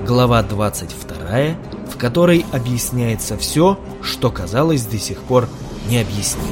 глава 22, в которой объясняется все, что казалось до сих пор необъяснимым.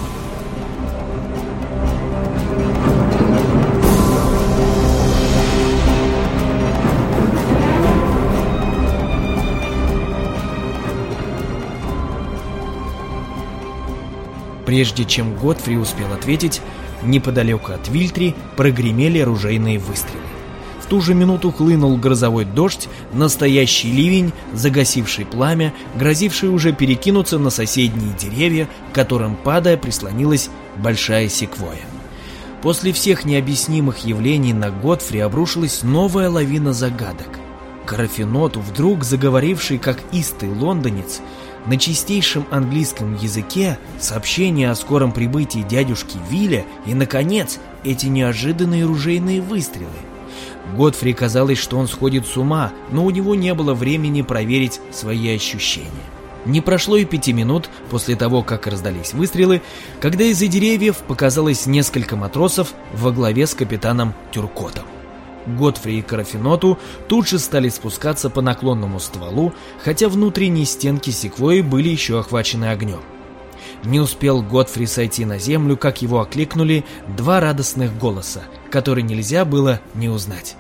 Прежде чем Годфри успел ответить, неподалеку от Вильтри прогремели ружейные выстрелы. В ту же минуту хлынул грозовой дождь, настоящий ливень, загасивший пламя, грозивший уже перекинуться на соседние деревья, к которым, падая, прислонилась большая секвойя. После всех необъяснимых явлений на Годфри обрушилась новая лавина загадок. Карафеноту, вдруг заговоривший как истый лондонец, на чистейшем английском языке сообщение о скором прибытии дядюшки Вилля и, наконец, эти неожиданные ружейные выстрелы. Годфри казалось, что он сходит с ума, но у него не было времени проверить свои ощущения. Не прошло и 5 минут после того, как раздались выстрелы, когда из-за деревьев показалось несколько матросов во главе с капитаном Тюркотом. Годфри и Карафеноту тут же стали спускаться по наклонному стволу, хотя внутренние стенки секвойи были еще охвачены огнем. Не успел Годфри сойти на землю, как его окликнули 2 радостных голоса, которые нельзя было не узнать.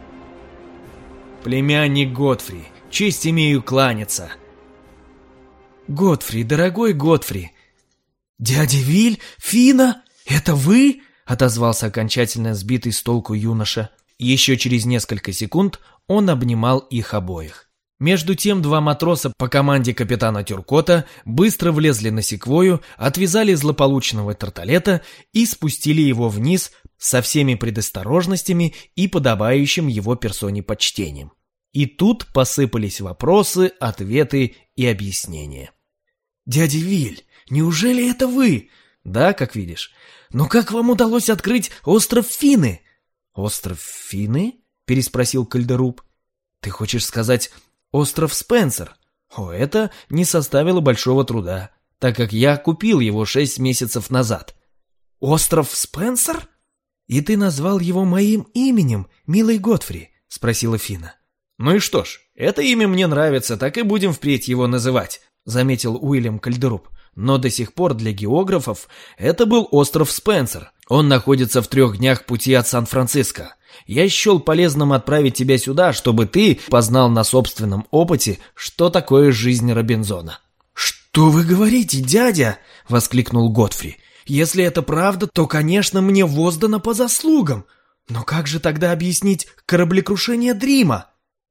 «Племянник Годфри, честь имею кланяться!» «Годфри, дорогой Годфри!» «Дядя Виль, Фина, это вы?» — отозвался окончательно сбитый с толку юноша. Еще через несколько секунд он обнимал их обоих. Между тем 2 матроса по команде капитана Тюркота быстро влезли на секвойю, отвязали злополучного тарталета и спустили его вниз со всеми предосторожностями и подобающим его персоне почтением. И тут посыпались вопросы, ответы и объяснения. «Дядя Виль, неужели это вы?» «Да, как видишь. Но как вам удалось открыть остров Фины?» «Остров Фины?» — переспросил Кальдеруб. «Ты хочешь сказать остров Спенсер?» «О, это не составило большого труда, так как я купил его 6 месяцев назад». «Остров Спенсер? И ты назвал его моим именем, милый Годфри?» — спросила Фина. «Ну и что ж, это имя мне нравится, так и будем впредь его называть», — заметил Уильям Кальдеруб. «Но до сих пор для географов это был остров Спенсер. Он находится в 3 днях пути от Сан-Франциско. Я счел полезным отправить тебя сюда, чтобы ты познал на собственном опыте, что такое жизнь Робинзона». «Что вы говорите, дядя?» — воскликнул Годфри. «Если это правда, то, конечно, мне воздано по заслугам. Но как же тогда объяснить кораблекрушение Дрима?»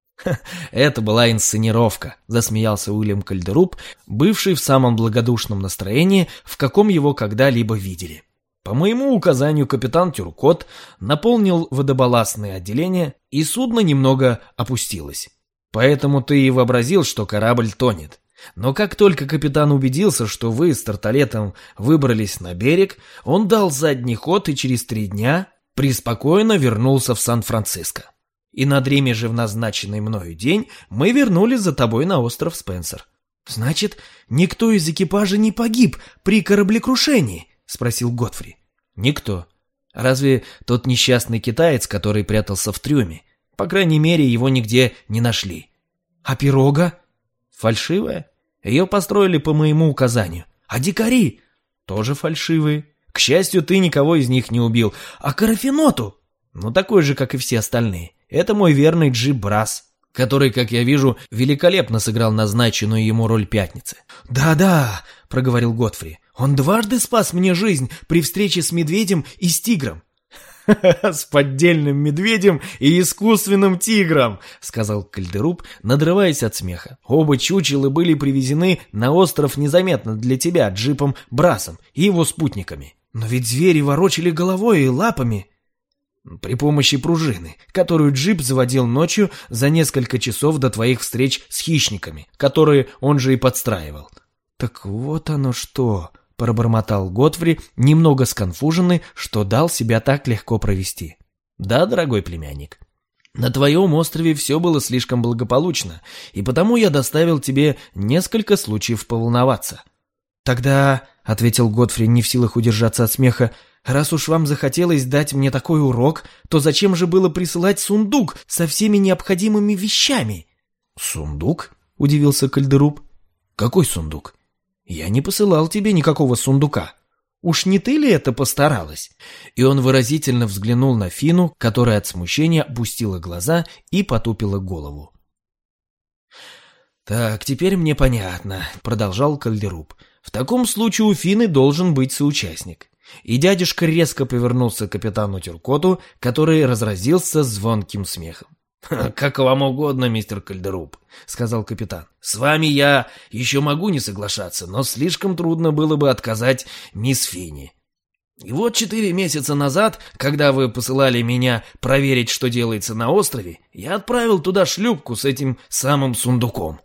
«Это была инсценировка», — засмеялся Уильям Кальдеруб, бывший в самом благодушном настроении, в каком его когда-либо видели. «По моему указанию капитан Тюркот наполнил водобалластное отделение, и судно немного опустилось. Поэтому ты и вообразил, что корабль тонет. Но как только капитан убедился, что вы с тарталетом выбрались на берег, он дал задний ход и через 3 дня преспокойно вернулся в Сан-Франциско. И на Дриме же в назначенный мною день мы вернулись за тобой на остров Спенсер». «Значит, никто из экипажа не погиб при кораблекрушении?» — спросил Годфри. «Никто. Разве тот несчастный китаец, который прятался в трюме? По крайней мере, его нигде не нашли». «А пирога?» «Фальшивая. Ее построили по моему указанию». «А дикари?» «Тоже фальшивые. К счастью, ты никого из них не убил. А Карафеноту?» «Ну, такой же, как и все остальные. Это мой верный Джип Брас, который, как я вижу, великолепно сыграл назначенную ему роль пятницы». «Да-да», — проговорил Годфри, — «он дважды спас мне жизнь при встрече с медведем и с тигром». «С поддельным медведем и искусственным тигром», — сказал Кальдеруб, надрываясь от смеха. «Оба чучела были привезены на остров незаметно для тебя Джипом Брасом и его спутниками». «Но ведь звери ворочали головой и лапами». «При помощи пружины, которую Джип заводил ночью за несколько часов до твоих встреч с хищниками, которые он же и подстраивал». «Так вот оно что», — пробормотал Годфри, немного сконфуженный, что дал себя так легко провести. «Да, дорогой племянник, на твоем острове все было слишком благополучно, и потому я доставил тебе несколько случаев поволноваться». «Тогда», — ответил Годфри, не в силах удержаться от смеха, «раз уж вам захотелось дать мне такой урок, то зачем же было присылать сундук со всеми необходимыми вещами?» «Сундук?» — удивился Кальдеруб. «Какой сундук? Я не посылал тебе никакого сундука. Уж не ты ли это постаралась?» И он выразительно взглянул на Фину, которая от смущения опустила глаза и потупила голову. «Так, теперь мне понятно», — продолжал Кальдеруб. «В таком случае у Фины должен быть соучастник». И дядюшка резко повернулся к капитану Тюркоту, который разразился звонким смехом. «Как вам угодно, мистер Кальдеруб», — сказал капитан. «С вами я еще могу не соглашаться, но слишком трудно было бы отказать мисс Финни. И вот 4 месяца назад, когда вы посылали меня проверить, что делается на острове, я отправил туда шлюпку с этим самым сундуком».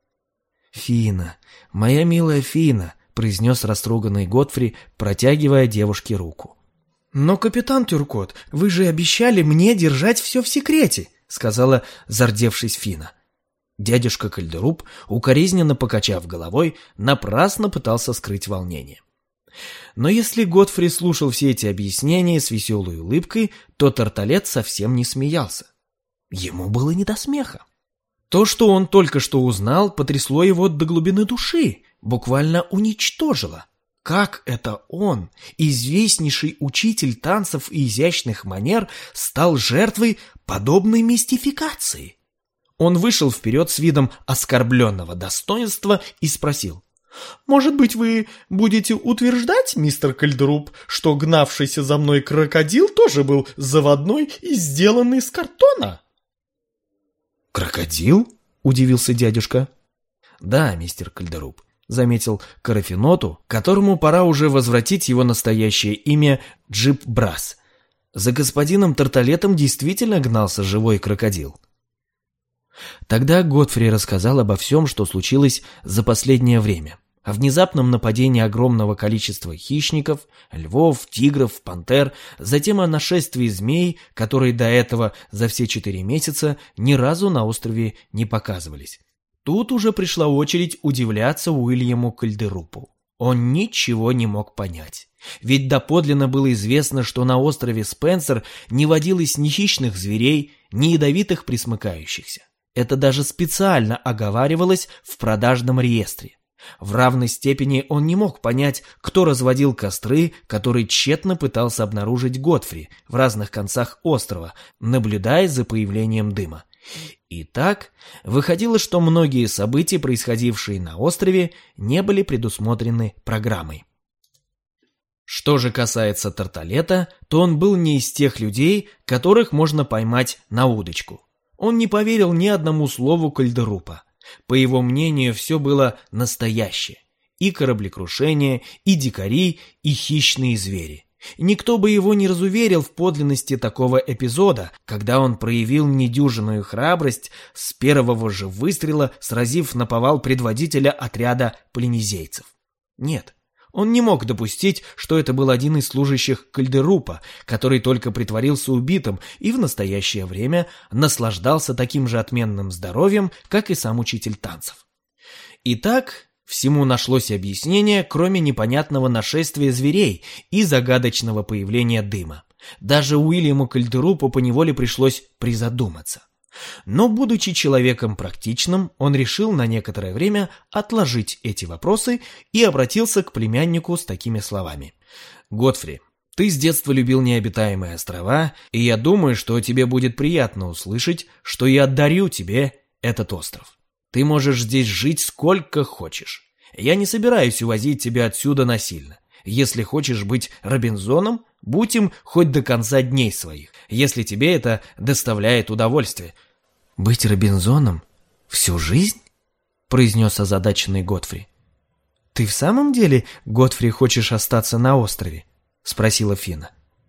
«Фина, моя милая Фина», — произнес растроганный Годфри, протягивая девушке руку. «Но, капитан Тюркот, вы же обещали мне держать все в секрете», — сказала, зардевшись Фина. Дядюшка Кальдеруб, укоризненно покачав головой, напрасно пытался скрыть волнение. Но если Годфри слушал все эти объяснения с веселой улыбкой, то Тарталет совсем не смеялся. Ему было не до смеха. То, что он только что узнал, потрясло его до глубины души, буквально уничтожило. Как это он, известнейший учитель танцев и изящных манер, стал жертвой подобной мистификации? Он вышел вперед с видом оскорбленного достоинства и спросил: «Может быть, вы будете утверждать, мистер Кальдеруб, что гнавшийся за мной крокодил тоже был заводной и сделанный из картона?» «Крокодил?» — удивился дядюшка. «Да, мистер Кальдеруб», — заметил Карафиноту, которому пора уже возвратить его настоящее имя Джип Брас. За господином Тарталетом действительно гнался живой крокодил. Тогда Годфри рассказал обо всем, что случилось за последнее время. О внезапном нападении огромного количества хищников, львов, тигров, пантер, затем о нашествии змей, которые до этого за все 4 месяца ни разу на острове не показывались. Тут уже пришла очередь удивляться Уильяму Кальдерупу. Он ничего не мог понять. Ведь доподлинно было известно, что на острове Спенсер не водилось ни хищных зверей, ни ядовитых пресмыкающихся. Это даже специально оговаривалось в продажном реестре. В равной степени он не мог понять, кто разводил костры, которые тщетно пытался обнаружить Годфри в разных концах острова, наблюдая за появлением дыма. И так выходило, что многие события, происходившие на острове, не были предусмотрены программой. Что же касается Тарталета, то он был не из тех людей, которых можно поймать на удочку. Он не поверил ни одному слову Кальдерупа. По его мнению, все было настоящее. И кораблекрушение, и дикари, и хищные звери. Никто бы его не разуверил в подлинности такого эпизода, когда он проявил недюжинную храбрость с первого же выстрела, сразив наповал предводителя отряда полинезийцев. Нет, он не мог допустить, что это был один из служащих Кальдерупа, который только притворился убитым и в настоящее время наслаждался таким же отменным здоровьем, как и сам учитель танцев. Итак, всему нашлось объяснение, кроме непонятного нашествия зверей и загадочного появления дыма. Даже Уильяму Кальдерупу поневоле пришлось призадуматься. Но, будучи человеком практичным, он решил на некоторое время отложить эти вопросы и обратился к племяннику с такими словами. «Годфри, ты с детства любил необитаемые острова, и я думаю, что тебе будет приятно услышать, что я дарю тебе этот остров. Ты можешь здесь жить сколько хочешь. Я не собираюсь увозить тебя отсюда насильно. Если хочешь быть Робинзоном, будь им хоть до конца дней своих, если тебе это доставляет удовольствие». «Быть Робинзоном? Всю жизнь?» — произнес озадаченный Годфри. «Ты в самом деле, Годфри, хочешь остаться на острове?» — спросила Фина.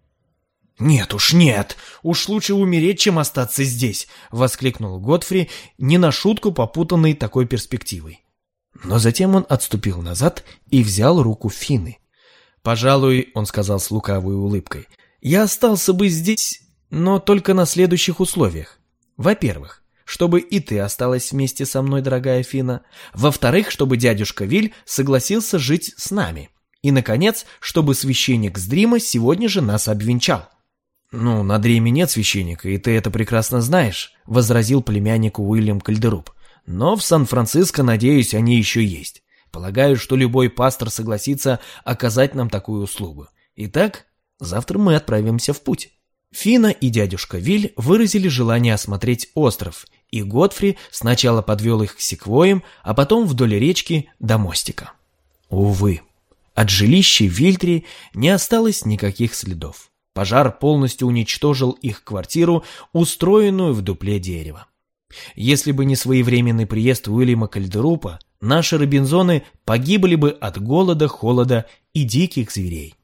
«Нет уж, нет! Уж лучше умереть, чем остаться здесь!» — воскликнул Годфри, не на шутку попутанный такой перспективой. Но затем он отступил назад и взял руку Фины. «Пожалуй, — он сказал с лукавой улыбкой, — я остался бы здесь, но только на следующих условиях. Во-первых, чтобы и ты осталась вместе со мной, дорогая Фина. Во-вторых, чтобы дядюшка Виль согласился жить с нами. И, наконец, чтобы священник с Дрима сегодня же нас обвенчал». «Ну, на Дриме нет священника, и ты это прекрасно знаешь», — возразил племяннику Уильям Кальдеруб. Но в Сан-Франциско, надеюсь, они еще есть. Полагаю, что любой пастор согласится оказать нам такую услугу. Итак, завтра мы отправимся в путь». Фина и дядюшка Виль выразили желание осмотреть остров, и Годфри сначала подвел их к секвоям, а потом вдоль речки до мостика. Увы, от жилища Вильтри не осталось никаких следов. Пожар полностью уничтожил их квартиру, устроенную в дупле дерева. Если бы не своевременный приезд Уильяма Кальдерупа, наши робинзоны погибли бы от голода, холода и диких зверей.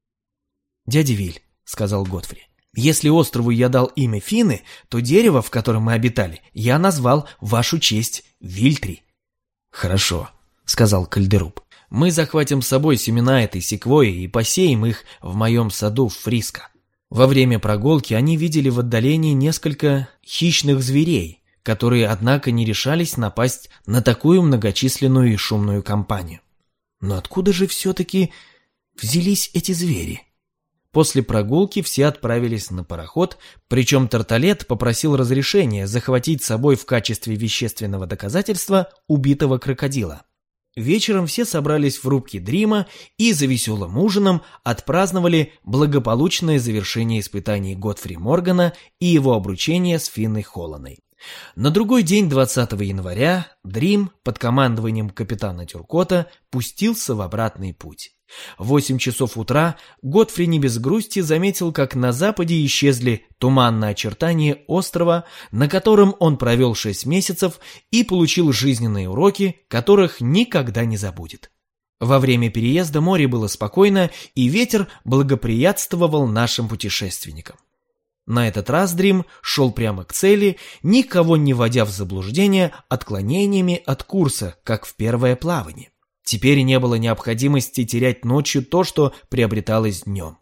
«Дядя Виль», — сказал Годфри, — «если острову я дал имя Фины, то дерево, в котором мы обитали, я назвал в вашу честь Вильтри». «Хорошо», — сказал Кальдеруп. «Мы захватим с собой семена этой секвойи и посеем их в моем саду в Фриско». Во время прогулки они видели в отдалении несколько хищных зверей, которые, однако, не решались напасть на такую многочисленную и шумную компанию. Но откуда же все-таки взялись эти звери? После прогулки все отправились на пароход, причем Тарталет попросил разрешения захватить с собой в качестве вещественного доказательства убитого крокодила. Вечером все собрались в рубке Дрима и за веселым ужином отпраздновали благополучное завершение испытаний Годфри Моргана и его обручение с Финной Холланой. На другой день, 20 января, Дрим под командованием капитана Тюркота пустился в обратный путь. В 8 часов утра Годфри не без грусти заметил, как на западе исчезли туманные очертания острова, на котором он провел 6 месяцев и получил жизненные уроки, которых никогда не забудет. Во время переезда море было спокойно, и ветер благоприятствовал нашим путешественникам. На этот раз Дрим шел прямо к цели, никого не вводя в заблуждение отклонениями от курса, как в первое плавание. Теперь не было необходимости терять ночью то, что приобреталось днем.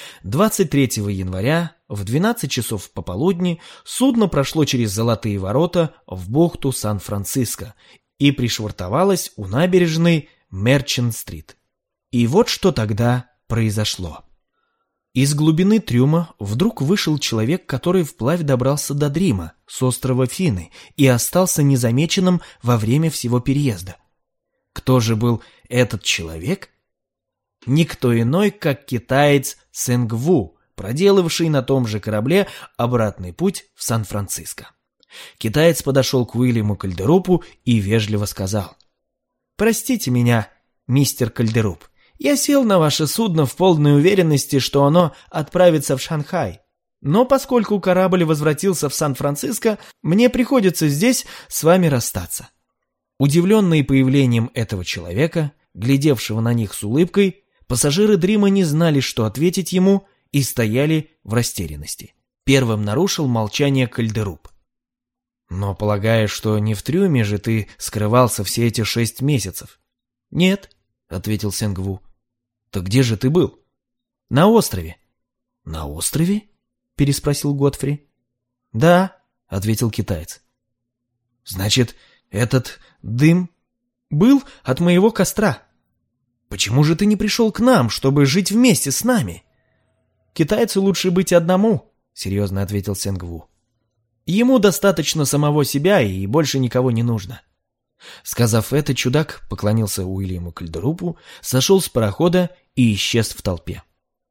23 января в 12 часов пополудни судно прошло через Золотые ворота в бухту Сан-Франциско и пришвартовалось у набережной Мерчант-стрит. И вот что тогда произошло. Из глубины трюма вдруг вышел человек, который вплавь добрался до Дрима с острова Фины и остался незамеченным во время всего переезда. Кто же был этот человек? Никто иной, как китаец Сэнгву, проделавший на том же корабле обратный путь в Сан-Франциско. Китаец подошел к Уильяму Кальдерупу и вежливо сказал: «Простите меня, мистер Кальдеруп. Я сел на ваше судно в полной уверенности, что оно отправится в Шанхай. Но поскольку корабль возвратился в Сан-Франциско, мне приходится здесь с вами расстаться». Удивленные появлением этого человека, глядевшего на них с улыбкой, пассажиры Дрима не знали, что ответить ему, и стояли в растерянности. Первым нарушил молчание Кальдеруп. «Но полагаю, что не в трюме же ты скрывался все эти 6 месяцев?» «Нет», — ответил Сэнгву. «Так где же ты был?» «На острове». «На острове?» — переспросил Годфри. «Да», — ответил китаец. «Значит, этот дым был от моего костра. Почему же ты не пришел к нам, чтобы жить вместе с нами?» «Китайцу лучше быть одному», — серьезно ответил Сэнгву. «Ему достаточно самого себя и больше никого не нужно». Сказав это, чудак поклонился Уильяму Кальдерупу, сошел с парохода и исчез в толпе.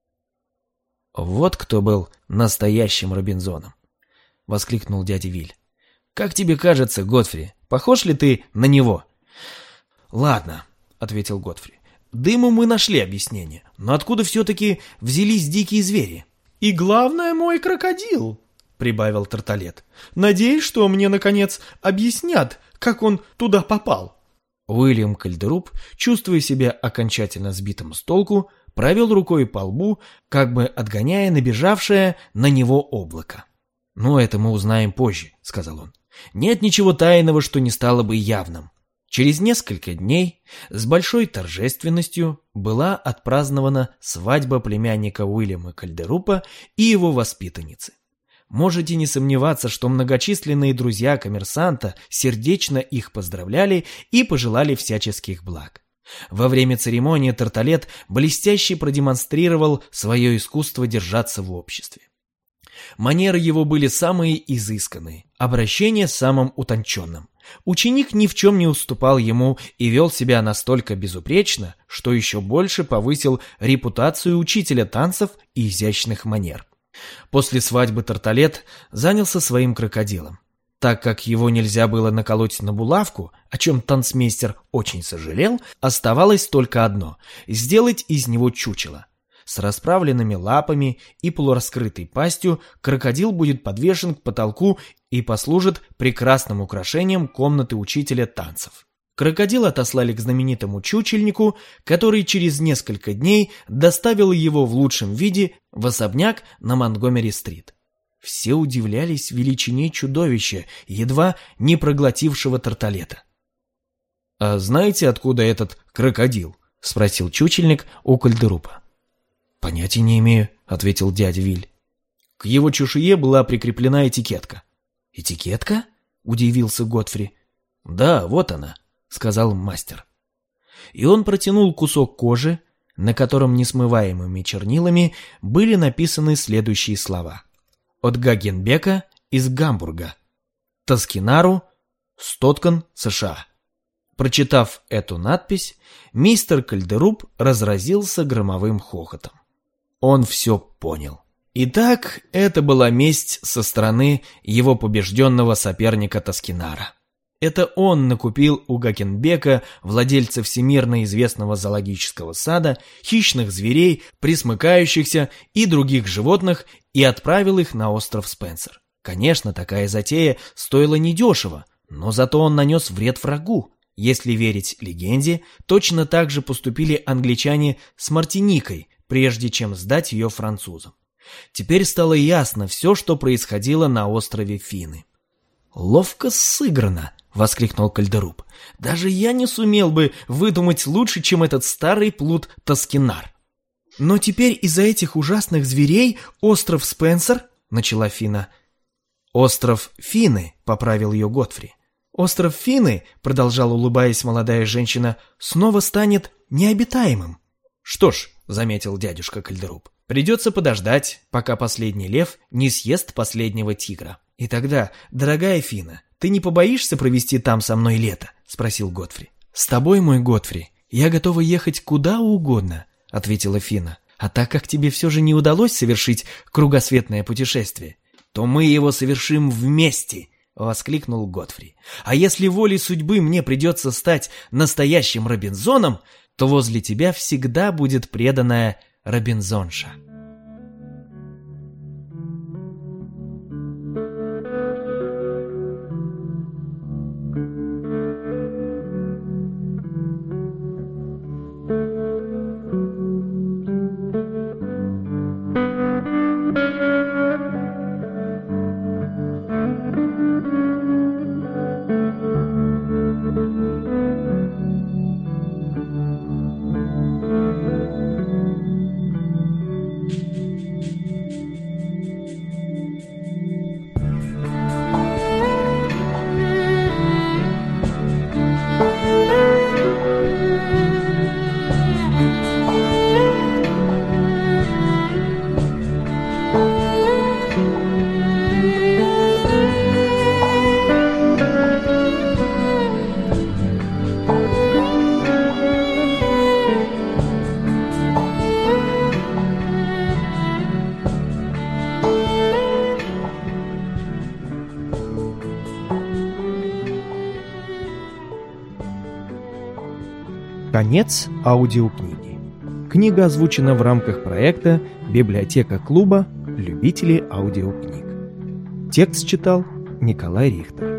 «Вот кто был настоящим Робинзоном!» — воскликнул дядя Виль. «Как тебе кажется, Годфри, похож ли ты на него?» «Ладно», — ответил Годфри. «Дыму мы нашли объяснение, но откуда все-таки взялись дикие звери?» «И главное, мой крокодил», — прибавил Тарталет. «Надеюсь, что мне, наконец, объяснят, как он туда попал». Уильям Кальдеруп, чувствуя себя окончательно сбитым с толку, провел рукой по лбу, как бы отгоняя набежавшее на него облако. «Ну, это мы узнаем позже», — сказал он. «Нет ничего тайного, что не стало бы явным». Через несколько дней с большой торжественностью была отпразднована свадьба племянника Уильяма Кальдерупа и его воспитанницы. Можете не сомневаться, что многочисленные друзья коммерсанта сердечно их поздравляли и пожелали всяческих благ. Во время церемонии Тарталет блестяще продемонстрировал свое искусство держаться в обществе. Манеры его были самые изысканные, обращение самым утонченным. Ученик ни в чем не уступал ему и вел себя настолько безупречно, что еще больше повысил репутацию учителя танцев и изящных манер. После свадьбы Тарталет занялся своим крокодилом. Так как его нельзя было наколоть на булавку, о чем танцмейстер очень сожалел, оставалось только одно – сделать из него чучело. С расправленными лапами и полураскрытой пастью крокодил будет подвешен к потолку и послужит прекрасным украшением комнаты учителя танцев. Крокодил отослали к знаменитому чучельнику, который через несколько дней доставил его в лучшем виде в особняк на Монтгомери-стрит. Все удивлялись величине чудовища, едва не проглотившего Тарталета. «А знаете, откуда этот крокодил?» — спросил чучельник у Кальдерупа. «Понятия не имею», — ответил дядя Виль. К его чешуе была прикреплена этикетка. «Этикетка?» — удивился Готфри. «Да, вот она», — сказал мастер. И он протянул кусок кожи, на котором несмываемыми чернилами были написаны следующие слова. От Гагенбека из Гамбурга. Тоскинару, Стоткан, США. Прочитав эту надпись, мистер Кальдеруп разразился громовым хохотом. Он все понял. Итак, это была месть со стороны его побежденного соперника Тоскинара. Это он накупил у Гагенбека, владельца всемирно известного зоологического сада, хищных зверей, пресмыкающихся и других животных, и отправил их на остров Спенсер. Конечно, такая затея стоила недешево, но зато он нанес вред врагу. Если верить легенде, точно так же поступили англичане с Мартиникой, прежде чем сдать ее французам. Теперь стало ясно все, что происходило на острове Фины. «Ловко сыграно!» — воскликнул Кальдеруп. «Даже я не сумел бы выдумать лучше, чем этот старый плут Тоскинар». «Но теперь из-за этих ужасных зверей остров Спенсер...» — начала Фина. «Остров Фины», — поправил ее Готфри. «Остров Фины, — продолжала улыбаясь молодая женщина, — снова станет необитаемым». «Что ж, — заметил дядюшка Кальдеруп, — придется подождать, пока последний лев не съест последнего тигра. И тогда, дорогая Фина, ты не побоишься провести там со мной лето?» — спросил Готфри. «С тобой, мой Готфри, я готова ехать куда угодно», — ответила Фина. «А так как тебе все же не удалось совершить кругосветное путешествие, то мы его совершим вместе», — воскликнул Готфри. «А если волей судьбы мне придется стать настоящим Робинзоном, то возле тебя всегда будет преданная Робинзонша». Конец аудиокниги. Книга озвучена в рамках проекта «Библиотека клуба любителей аудиокниг». Текст читал Николай Рихтер.